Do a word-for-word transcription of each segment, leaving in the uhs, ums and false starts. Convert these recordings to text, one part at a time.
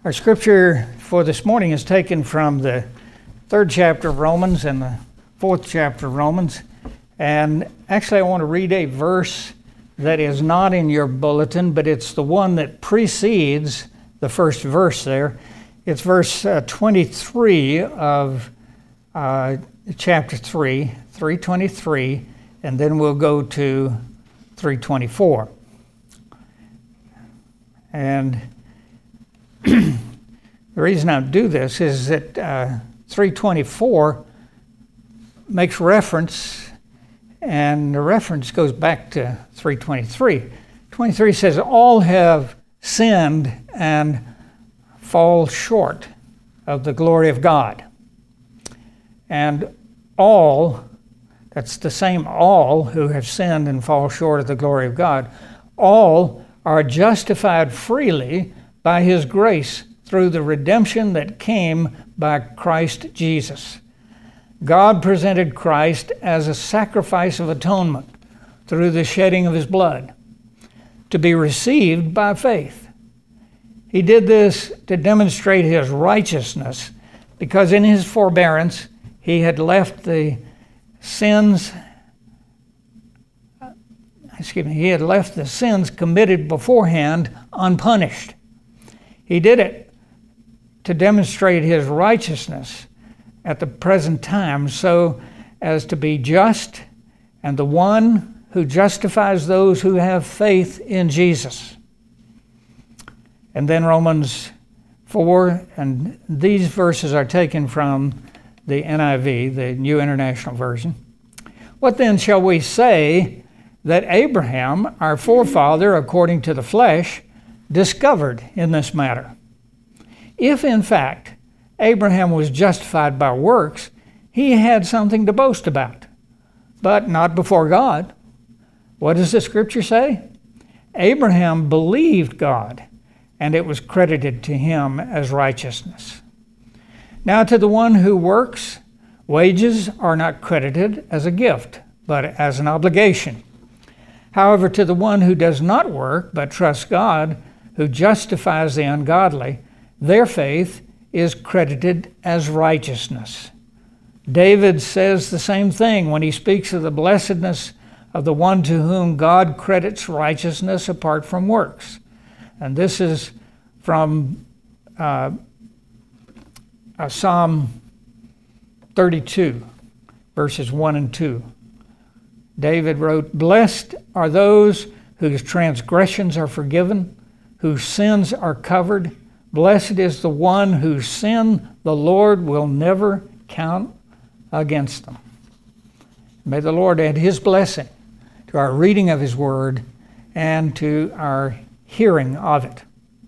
Our scripture for this morning is taken from the third chapter of Romans and the fourth chapter of Romans. And actually, I want to read a verse that is not in your bulletin, but it's the one that precedes the first verse there. It's verse uh, twenty-three of uh, chapter three, three twenty-three, and then we'll go to three twenty-four. And the reason I do this is that uh, three twenty-four makes reference, and the reference goes back to three twenty-three. twenty-three says, all have sinned and fall short of the glory of God. And all, that's the same all who have sinned and fall short of the glory of God, all are justified freely by His grace through the redemption that came by Christ Jesus. God presented Christ as a sacrifice of atonement through the shedding of His blood to be received by faith. He did this to demonstrate His righteousness because in His forbearance He had left the sins excuse me, He had left the sins committed beforehand unpunished. He did it to demonstrate His righteousness at the present time so as to be just and the one who justifies those who have faith in Jesus. And then Romans four, and these verses are taken from the N I V, the New International Version. What then shall we say that Abraham, our forefather according to the flesh, discovered in this matter? If in fact Abraham was justified by works, he had something to boast about, but not before God. What does the scripture say? Abraham believed God, and it was credited to him as righteousness. Now to the one who works, wages are not credited as a gift, but as an obligation. However, to the one who does not work, but trusts God, who justifies the ungodly, their faith is credited as righteousness. David says the same thing when he speaks of the blessedness of the one to whom God credits righteousness apart from works. And this is from uh, uh, Psalm thirty-two, verses one and two. David wrote, "Blessed are those whose transgressions are forgiven, whose sins are covered. Blessed is the one whose sin the Lord will never count against them." May the Lord add His blessing to our reading of His Word and to our hearing of it.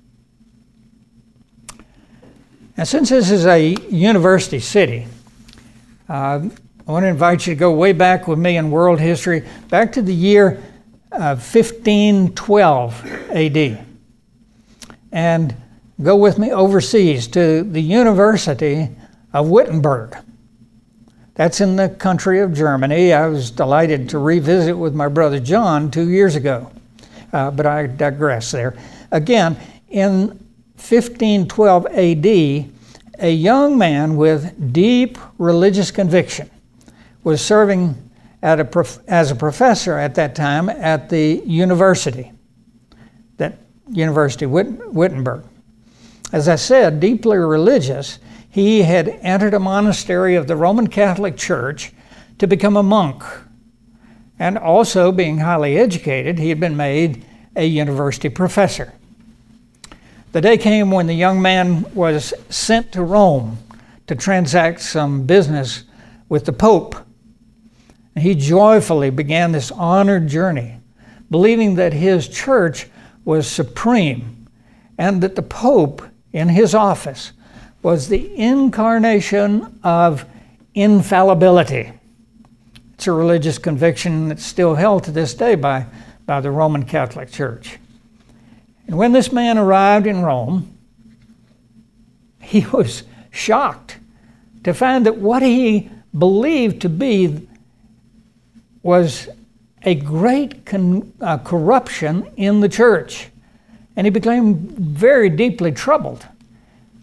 Now, since this is a university city, uh, I want to invite you to go way back with me in world history, back to the year uh, fifteen twelve A D. And go with me overseas to the University of Wittenberg. That's in the country of Germany. I was delighted to revisit with my brother John two years ago, uh, but I digress there. Again, in fifteen twelve A D, a young man with deep religious conviction was serving at a prof- as a professor at that time at the university, that University of Wit- Wittenberg. As I said, deeply religious, he had entered a monastery of the Roman Catholic Church to become a monk. And also, being highly educated, he had been made a university professor. The day came when the young man was sent to Rome to transact some business with the Pope. And he joyfully began this honored journey, believing that his church was supreme and that the Pope in his office was the incarnation of infallibility. It's a religious conviction that's still held to this day by, by the Roman Catholic Church. And when this man arrived in Rome, he was shocked to find that what he believed to be was a great con- uh, corruption in the church. And he became very deeply troubled.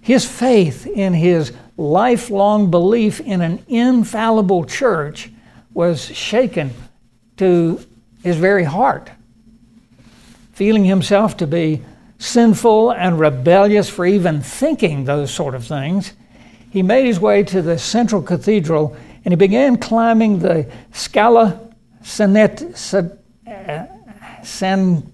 his faith in his lifelong belief in an infallible church was shaken to his very heart. Feeling himself to be sinful and rebellious for even thinking those sort of things, he made his way to the central cathedral and he began climbing the Scala Senet, San,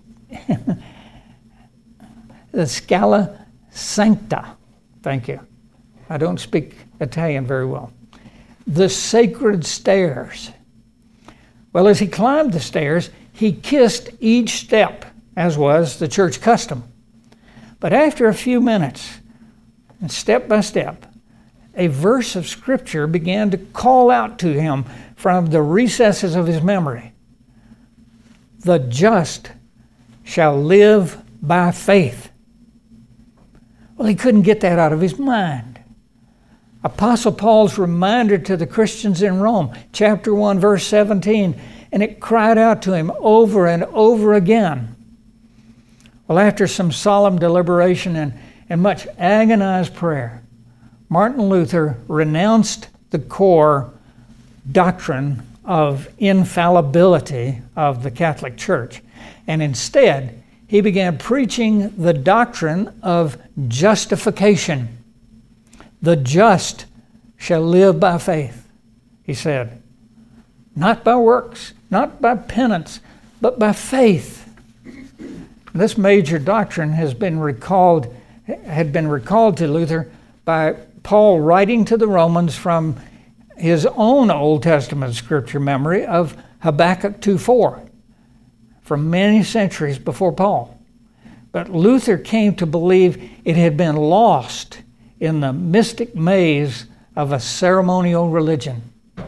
the Scala Sancta. Thank you. I don't speak Italian very well. The sacred stairs. Well, as he climbed the stairs, he kissed each step, as was the church custom. But after a few minutes, and step by step, a verse of Scripture began to call out to him from the recesses of his memory. The just shall live by faith. Well, he couldn't get that out of his mind. Apostle Paul's reminder to the Christians in Rome, chapter one, verse seventeen, and it cried out to him over and over again. Well, after some solemn deliberation and, and much agonized prayer, Martin Luther renounced the core doctrine of infallibility of the Catholic Church, and instead he began preaching the doctrine of justification. The just shall live by faith, he said. Not by works, not by penance, but by faith. This major doctrine has been recalled, had been recalled to Luther by Paul writing to the Romans from his own Old Testament scripture memory of Habakkuk two four, from many centuries before Paul. But Luther came to believe it had been lost in the mystic maze of a ceremonial religion.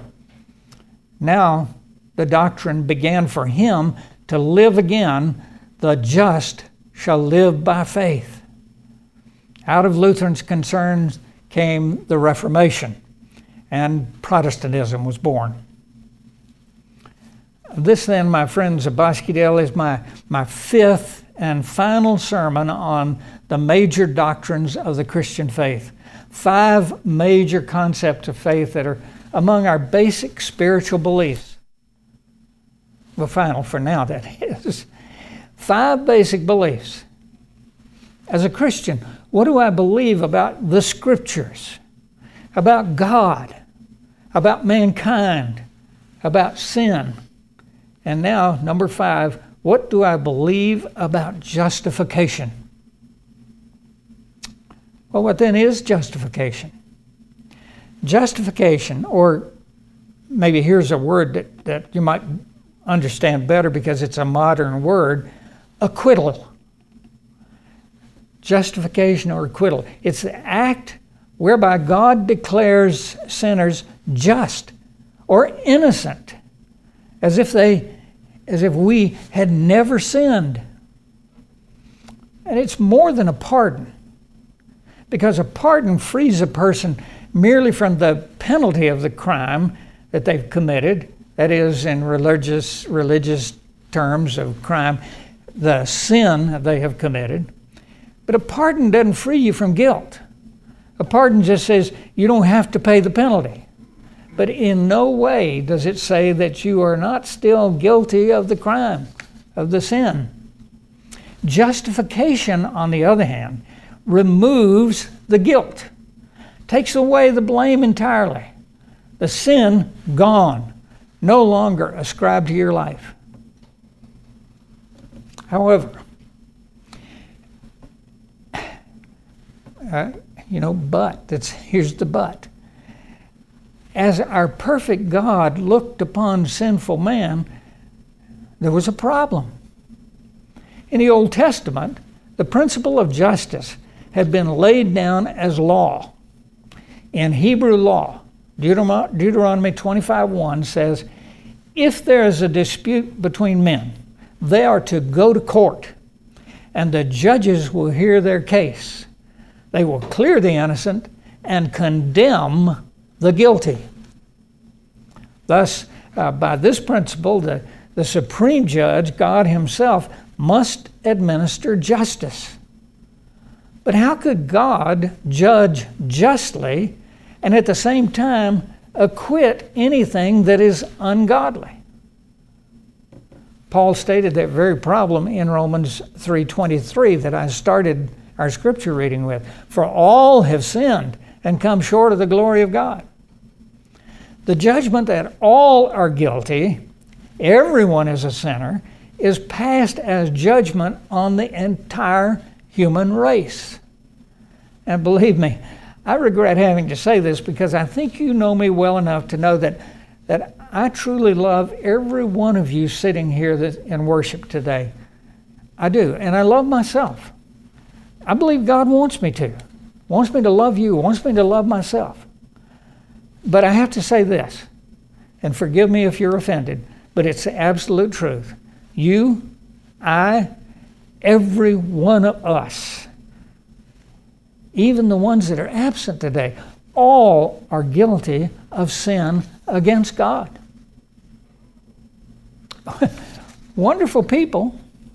Now the doctrine began for him to live again. The just shall live by faith. Out of Luther's concerns came the Reformation, and Protestantism was born. This then, my friends of Bosquedale, is my, my fifth and final sermon on the major doctrines of the Christian faith. Five major concepts of faith that are among our basic spiritual beliefs. Well, final for now, that is. Five basic beliefs. As a Christian, what do I believe about the Scriptures, about God, about mankind, about sin? And now, number five, what do I believe about justification? Well, what then is justification? Justification, or maybe here's a word that, that you might understand better because it's a modern word, acquittal. Justification or acquittal. It's the act whereby God declares sinners just or innocent, as if they, as if we had never sinned. And it's more than a pardon, because a pardon frees a person merely from the penalty of the crime that they've committed. That is, in religious religious terms of crime, the sin they have committed. But a pardon doesn't free you from guilt. A pardon just says you don't have to pay the penalty. But in no way does it say that you are not still guilty of the crime, of the sin. Justification, on the other hand, removes the guilt, takes away the blame entirely. The sin gone, no longer ascribed to your life. However, uh, you know, but, that's, here's the but. As our perfect God looked upon sinful man, there was a problem. In the Old Testament, the principle of justice had been laid down as law. In Hebrew law, Deuteronomy twenty-five one says, if there is a dispute between men, they are to go to court, and the judges will hear their case. They will clear the innocent and condemn the guilty. Thus, uh, by this principle, the, the supreme judge, God himself, must administer justice. But how could God judge justly and at the same time acquit anything that is ungodly? Paul stated that very problem in Romans three twenty-three that I started our scripture reading with. For all have sinned and come short of the glory of God. The judgment that all are guilty, everyone is a sinner, is passed as judgment on the entire human race. And believe me, I regret having to say this because I think you know me well enough to know that, that I truly love every one of you sitting here that, in worship today. I do. And I love myself. I believe God wants me to. Wants me to love you. Wants me to love myself. But I have to say this, and forgive me if you're offended, but it's the absolute truth. You, I, every one of us, even the ones that are absent today, all are guilty of sin against God. Wonderful people,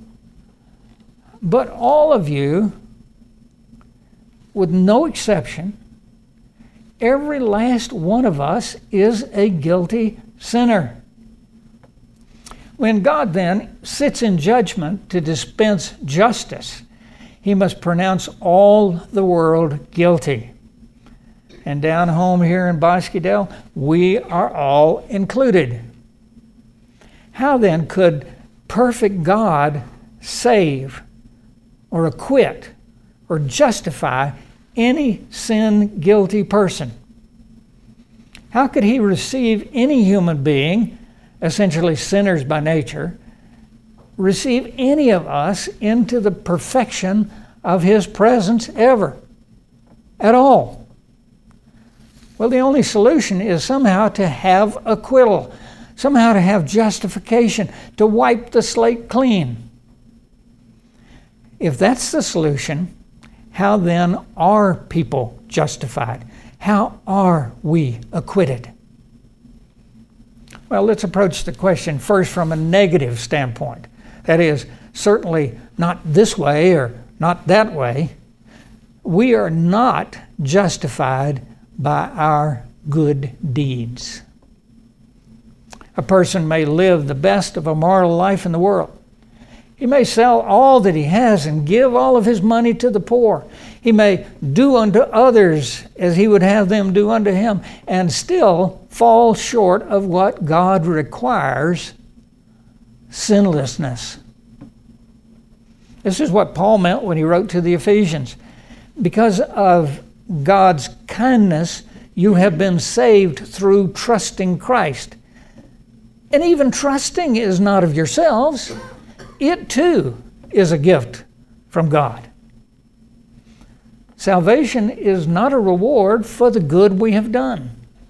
but all of you, with no exception, every last one of us is a guilty sinner. When God then sits in judgment to dispense justice, he must pronounce all the world guilty. And down home here in Bosque Dale, we are all included. How then could perfect God save or acquit or justify any sin-guilty person? How could he receive any human being, essentially sinners by nature, receive any of us into the perfection of his presence ever, at all? Well, the only solution is somehow to have acquittal, somehow to have justification, to wipe the slate clean. If that's the solution, how then are people justified? How are we acquitted? Well, let's approach the question first from a negative standpoint. That is, certainly not this way or not that way. We are not justified by our good deeds. A person may live the best of a moral life in the world. He may sell all that he has and give all of his money to the poor. He may do unto others as he would have them do unto him, and still fall short of what God requires: sinlessness. This is what Paul meant when he wrote to the Ephesians. Because of God's kindness, you have been saved through trusting Christ. And even trusting is not of yourselves. It too is a gift from God. Salvation is not a reward for the good we have done.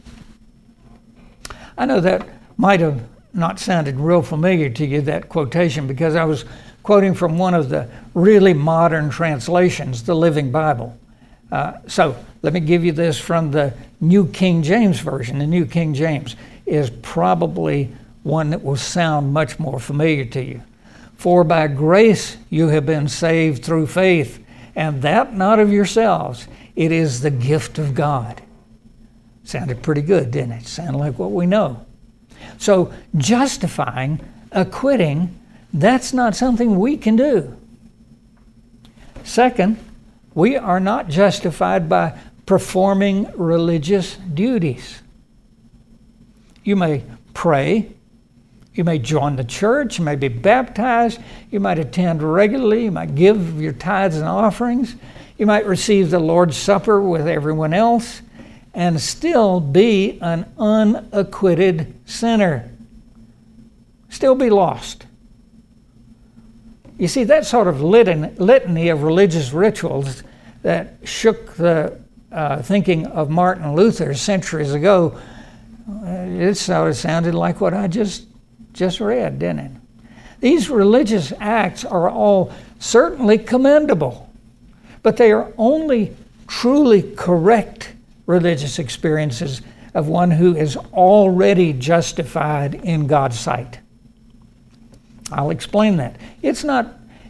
I know that might have not sounded real familiar to you, that quotation, because I was quoting from one of the really modern translations, the Living Bible. Uh, so let me give you this from the New King James Version. The New King James is probably one that will sound much more familiar to you. For by grace you have been saved through faith, and that not of yourselves. It is the gift of God. Sounded pretty good, didn't it? Sounded like what we know. So justifying, acquitting, that's not something we can do. Second, we are not justified by performing religious duties. You may pray. You may join the church, you may be baptized, you might attend regularly, you might give your tithes and offerings, you might receive the Lord's Supper with everyone else, and still be an unacquitted sinner. Still be lost. You see, that sort of litany of religious rituals that shook the uh, thinking of Martin Luther centuries ago, it sort of sounded like what I just just read, didn't it? These religious acts are all certainly commendable, but they are only truly correct religious experiences of one who is already justified in God's sight. I'll explain that. It's not,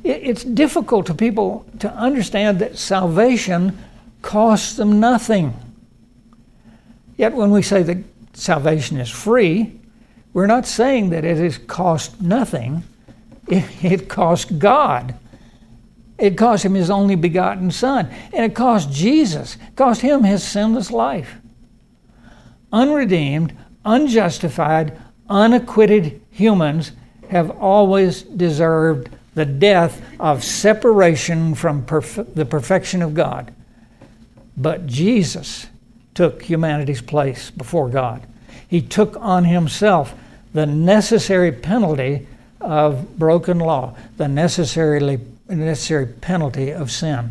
It's difficult to people to understand that salvation costs them nothing. Yet when we say that salvation is free, we're not saying that it has cost nothing. It, it cost God. It cost him his only begotten Son. And it cost Jesus. It cost him his sinless life. Unredeemed, unjustified, unacquitted humans have always deserved the death of separation from perf- the perfection of God. But Jesus took humanity's place before God. He took on himself the necessary penalty of broken law, the necessarily, necessary penalty of sin.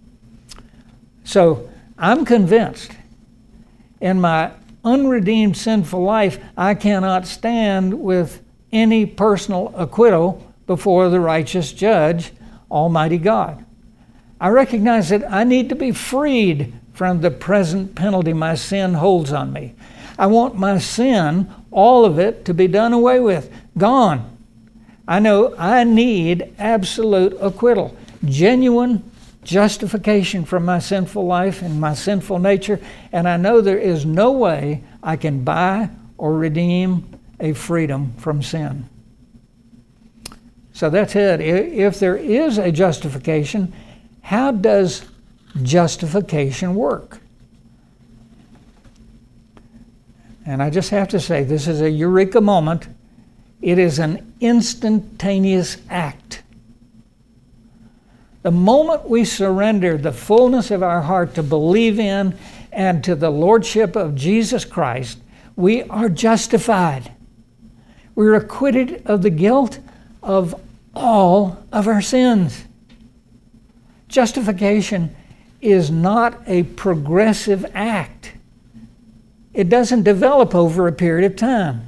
So I'm convinced in my unredeemed sinful life, I cannot stand with any personal acquittal before the righteous judge, Almighty God. I recognize that I need to be freed from the present penalty my sin holds on me. I want my sin, all of it, to be done away with, gone. I know I need absolute acquittal, genuine justification from my sinful life and my sinful nature, and I know there is no way I can buy or redeem a freedom from sin. So that's it. If there is a justification, how does justification work? And I just have to say, this is a eureka moment. It is an instantaneous act. The moment we surrender the fullness of our heart to believe in and to the Lordship of Jesus Christ, we are justified. We're acquitted of the guilt of all of our sins. Justification is not a progressive act. It doesn't develop over a period of time.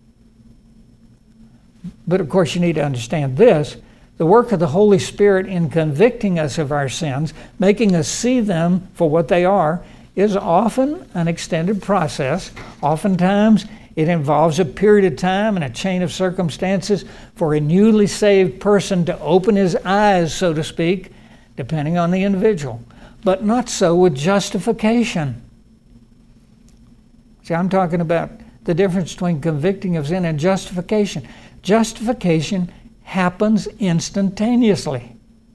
But of course you need to understand this. The work of the Holy Spirit in convicting us of our sins, making us see them for what they are, is often an extended process. Oftentimes it involves a period of time and a chain of circumstances for a newly saved person to open his eyes, so to speak, depending on the individual. But not so with justification. See, I'm talking about the difference between convicting of sin and justification. Justification happens instantaneously.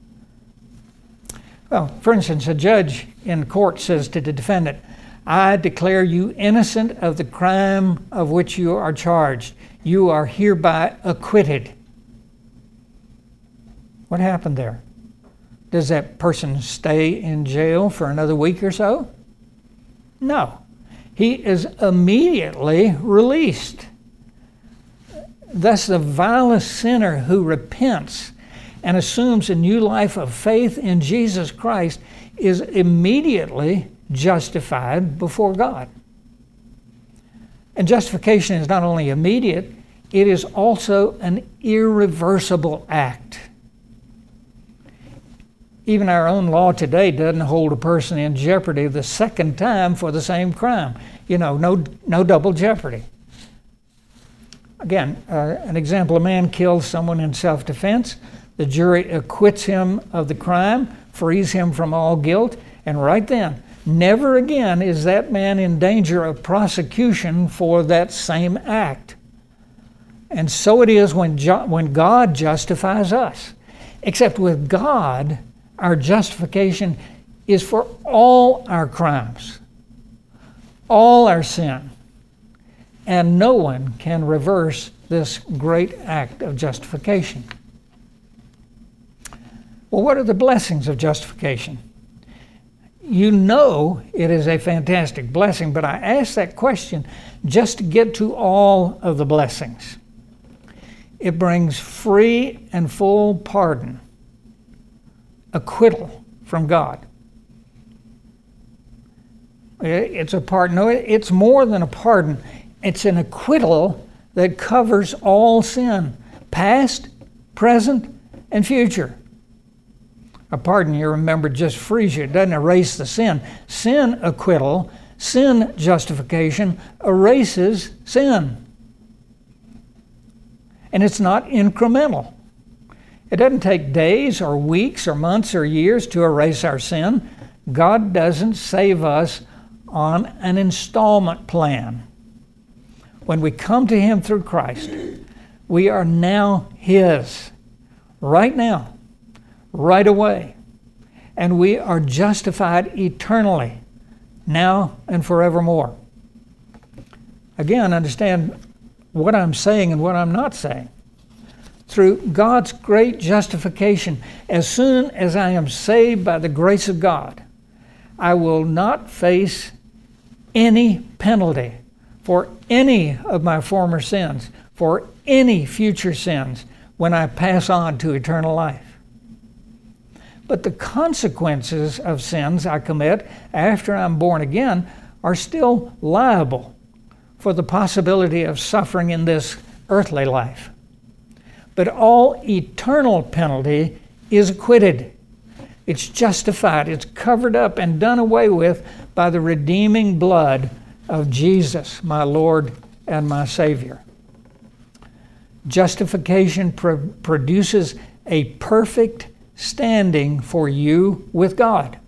Well, for instance, a judge in court says to the defendant, I declare you innocent of the crime of which you are charged. You are hereby acquitted. What happened there? Does that person stay in jail for another week or so? No. He is immediately released. Thus, the vilest sinner who repents and assumes a new life of faith in Jesus Christ is immediately justified before God. And justification is not only immediate, it is also an irreversible act. Even our own law today doesn't hold a person in jeopardy the second time for the same crime. You know, no, no double jeopardy. Again, uh, an example, a man kills someone in self-defense. The jury acquits him of the crime, frees him from all guilt, and right then, never again is that man in danger of prosecution for that same act. And so it is when, ju- when God justifies us. Except with God, our justification is for all our crimes, all our sin. And no one can reverse this great act of justification. Well, what are the blessings of justification? You know it is a fantastic blessing, but I ask that question just to get to all of the blessings. It brings free and full pardon, acquittal from God. It's a pardon. No, it's more than a pardon. It's an acquittal that covers all sin, past, present, and future. A pardon, you remember, just frees you. It doesn't erase the sin. Sin acquittal, sin justification erases sin. And it's not incremental. It doesn't take days or weeks or months or years to erase our sin. God doesn't save us on an installment plan. When we come to Him through Christ, we are now His, right now, right away. And we are justified eternally, now and forevermore. Again, understand what I'm saying and what I'm not saying. Through God's great justification, as soon as I am saved by the grace of God, I will not face any penalty for any of my former sins, for any future sins, when I pass on to eternal life. But the consequences of sins I commit after I'm born again are still liable for the possibility of suffering in this earthly life. But all eternal penalty is acquitted. It's justified, it's covered up and done away with by the redeeming blood of Jesus, my Lord and my Savior. Justification pro- produces a perfect standing for you with God.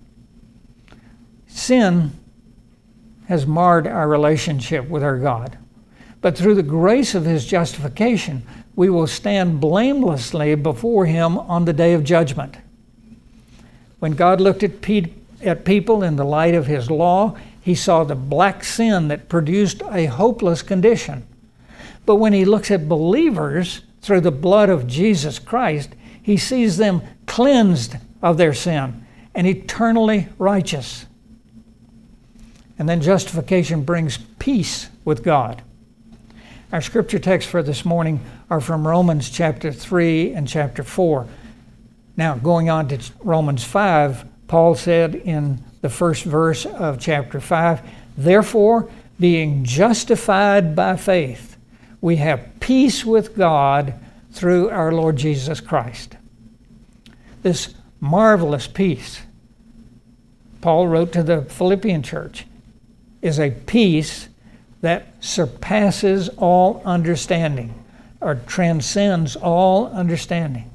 Sin has marred our relationship with our God. But through the grace of His justification, we will stand blamelessly before Him on the day of judgment. When God looked at, pe- at people in the light of His law, He saw the black sin that produced a hopeless condition. But when He looks at believers through the blood of Jesus Christ, He sees them cleansed of their sin and eternally righteous. And then justification brings peace with God. Our scripture texts for this morning are from Romans chapter three and chapter four. Now, going on to Romans five, Paul said in the first verse of chapter five, "Therefore, being justified by faith, we have peace with God through our Lord Jesus Christ." This marvelous peace, Paul wrote to the Philippian church, is a peace that surpasses all understanding, or transcends all understanding.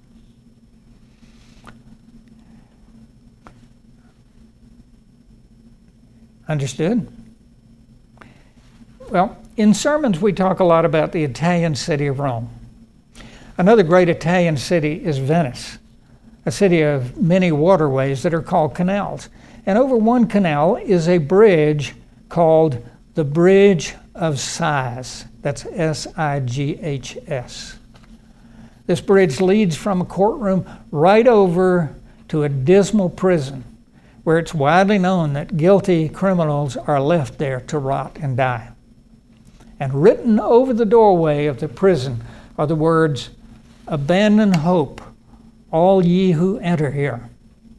Understood? Well, in sermons we talk a lot about the Italian city of Rome. Another great Italian city is Venice, a city of many waterways that are called canals. And over one canal is a bridge called the Bridge of Sighs. That's S I G H S. This bridge leads from a courtroom right over to a dismal prison, where it's widely known that guilty criminals are left there to rot and die. And written over the doorway of the prison are the words, "Abandon hope, all ye who enter here."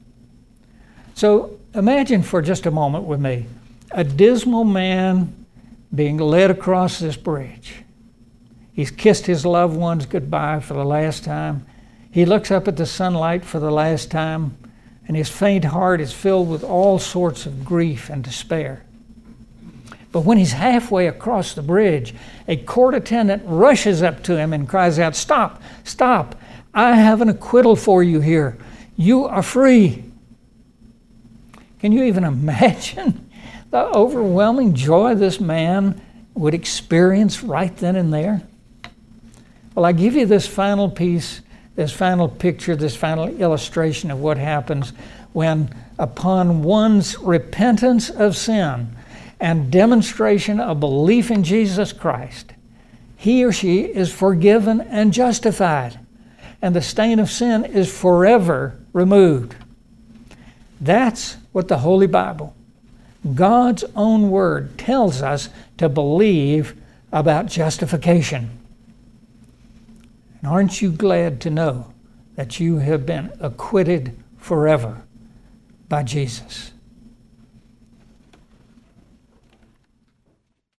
So imagine for just a moment with me a dismal man being led across this bridge. He's kissed his loved ones goodbye for the last time. He looks up at the sunlight for the last time, and his faint heart is filled with all sorts of grief and despair. But when he's halfway across the bridge, a court attendant rushes up to him and cries out, "Stop, stop, I have an acquittal for you here. You are free." Can you even imagine the overwhelming joy this man would experience right then and there? Well, I give you this final piece, this final picture, this final illustration of what happens when, upon one's repentance of sin and demonstration of belief in Jesus Christ, he or she is forgiven and justified, and the stain of sin is forever removed. That's what the Holy Bible, God's own word, tells us to believe about justification. And aren't you glad to know that you have been acquitted forever by Jesus?